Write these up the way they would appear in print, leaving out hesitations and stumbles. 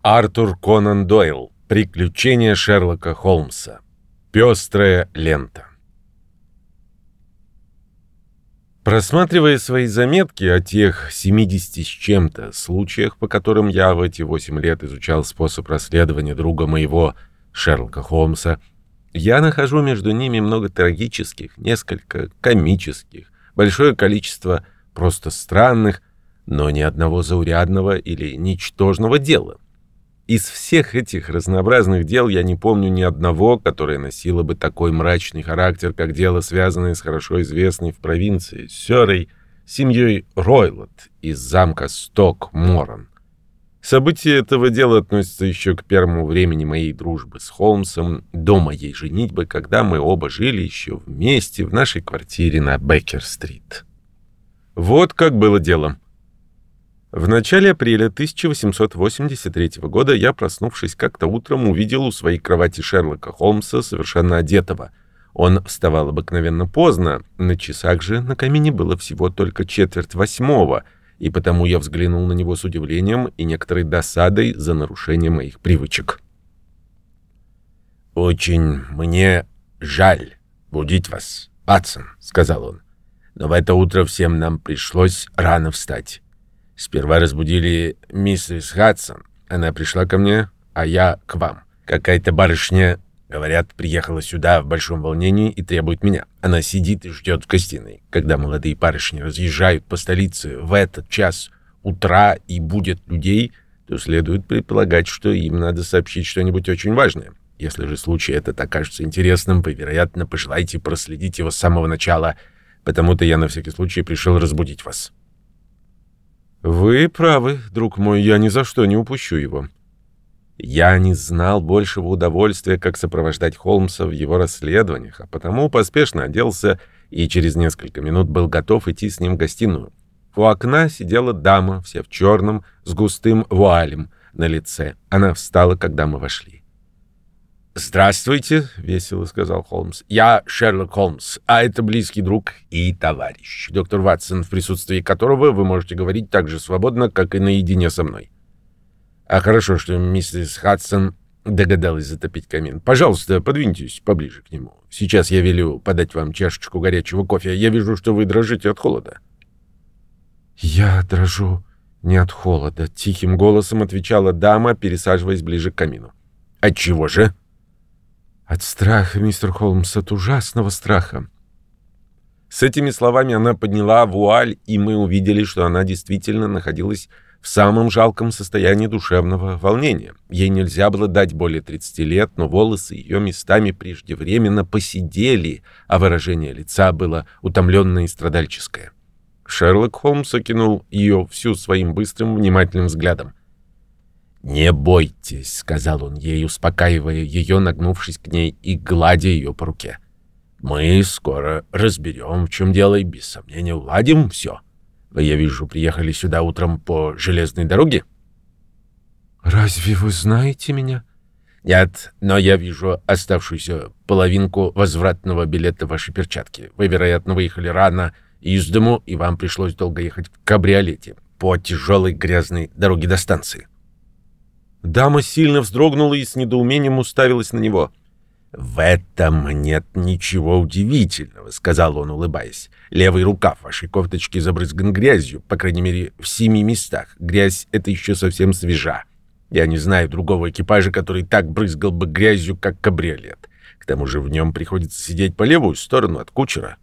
Артур Конан Дойл. Приключения Шерлока Холмса. Пестрая лента. Просматривая свои заметки о тех 70 с чем-то случаях, по которым я в эти 8 лет изучал способ расследования друга моего, Шерлока Холмса, я нахожу между ними много трагических, несколько комических, большое количество просто странных, но ни одного заурядного или ничтожного дела. Из всех этих разнообразных дел я не помню ни одного, которое носило бы такой мрачный характер, как дело, связанное с хорошо известной в провинции Сёррей семьей Ройлот из замка Сток-Моран. События этого дела относятся еще к первому времени моей дружбы с Холмсом, до моей женитьбы, когда мы оба жили еще вместе в нашей квартире на Беккер-стрит. Вот как было дело. В начале апреля 1883 года я, проснувшись как-то утром, увидел у своей кровати Шерлока Холмса совершенно одетого. Он вставал обыкновенно поздно, на часах же на камине было всего только 7:45, и потому я взглянул на него с удивлением и некоторой досадой за нарушение моих привычек. «Очень мне жаль будить вас, Ватсон», — сказал он, — «но в это утро всем нам пришлось рано встать. Сперва разбудили миссис Хадсон. Она пришла ко мне, а я к вам. Какая-то барышня, говорят, приехала сюда в большом волнении и требует меня. Она сидит и ждет в гостиной. Когда молодые барышни разъезжают по столице в этот час утра и будет людей, то следует предполагать, что им надо сообщить что-нибудь очень важное. Если же случай этот окажется интересным, вы, вероятно, пожелаете проследить его с самого начала. Потому-то я на всякий случай пришел разбудить вас». «Вы правы, друг мой, я ни за что не упущу его». Я не знал большего удовольствия, как сопровождать Холмса в его расследованиях, а потому поспешно оделся и через несколько минут был готов идти с ним в гостиную. У окна сидела дама, вся в черном, с густым вуалем на лице. Она встала, когда мы вошли. «Здравствуйте», — весело сказал Холмс. «Я Шерлок Холмс, а это близкий друг и товарищ, доктор Ватсон, в присутствии которого вы можете говорить так же свободно, как и наедине со мной». «А хорошо, что миссис Хадсон догадалась затопить камин. Пожалуйста, подвиньтесь поближе к нему. Сейчас я велю подать вам чашечку горячего кофе. Я вижу, что вы дрожите от холода». «Я дрожу не от холода», — тихим голосом отвечала дама, пересаживаясь ближе к камину. «Отчего же?» «От страха, мистер Холмс, от ужасного страха». С этими словами она подняла вуаль, и мы увидели, что она действительно находилась в самом жалком состоянии душевного волнения. Ей нельзя было дать более 30 лет, но волосы ее местами преждевременно поседели, а выражение лица было утомленное и страдальческое. Шерлок Холмс окинул ее всю своим быстрым, внимательным взглядом. «Не бойтесь», — сказал он ей, успокаивая ее, нагнувшись к ней и гладя ее по руке. «Мы скоро разберем, в чем дело, и без сомнения уладим все. Вы, я вижу, приехали сюда утром по железной дороге?» «Разве вы знаете меня?» «Нет, но я вижу оставшуюся половинку возвратного билета в вашей перчатке. Вы, вероятно, выехали рано из дому, и вам пришлось долго ехать в кабриолете по тяжелой грязной дороге до станции». Дама сильно вздрогнула и с недоумением уставилась на него. «В этом нет ничего удивительного», — сказал он, улыбаясь. «Левый рукав вашей кофточки забрызган грязью, по крайней мере, в 7 местах. Грязь эта еще совсем свежа. Я не знаю другого экипажа, который так брызгал бы грязью, как кабриолет. К тому же в нем приходится сидеть по левую сторону от кучера».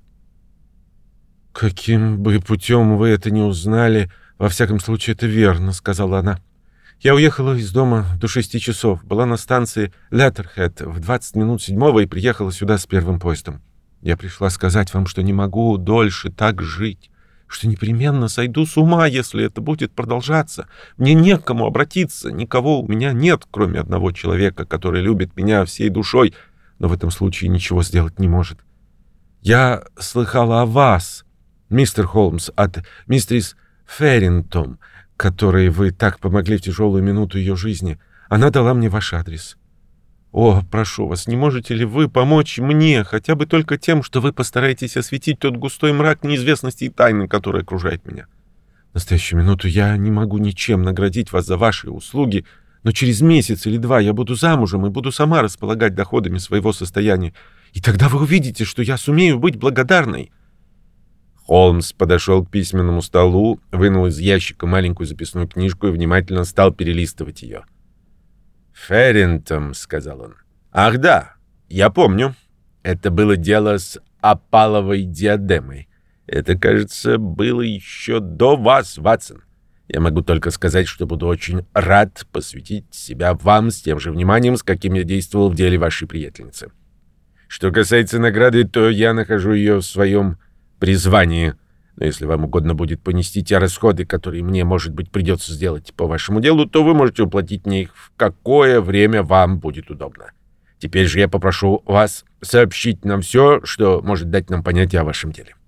«Каким бы путем вы это не узнали, во всяком случае это верно», — сказала она. «Я уехала из дома до 6 часов, была на станции Леттерхед в 20 минут 7 и приехала сюда с первым поездом. Я пришла сказать вам, что не могу дольше так жить, что непременно сойду с ума, если это будет продолжаться. Мне не к кому обратиться, никого у меня нет, кроме одного человека, который любит меня всей душой, но в этом случае ничего сделать не может. Я слыхала о вас, мистер Холмс, от мистерис Ферринтон, которой вы так помогли в тяжелую минуту ее жизни. Она дала мне ваш адрес. О, прошу вас, не можете ли вы помочь мне, хотя бы только тем, что вы постараетесь осветить тот густой мрак неизвестности и тайны, который окружает меня? В настоящую минуту я не могу ничем наградить вас за ваши услуги, Но через месяц или два я буду замужем и буду сама располагать доходами своего состояния. И тогда вы увидите, что я сумею быть благодарной». Холмс подошел к письменному столу, вынул из ящика маленькую записную книжку и внимательно стал перелистывать ее. «Ферринтом», — сказал он. «Ах да, я помню. Это было дело с опаловой диадемой. Это, кажется, было еще до вас, Ватсон. Я могу только сказать, что буду очень рад посвятить себя вам с тем же вниманием, с каким я действовал в деле вашей приятельницы. Что касается награды, то я нахожу ее в своем призвании. Но если вам угодно будет понести те расходы, которые мне, может быть, придется сделать по вашему делу, то вы можете уплатить мне их в какое время вам будет удобно. Теперь же я попрошу вас сообщить нам все, что может дать нам понятие о вашем деле».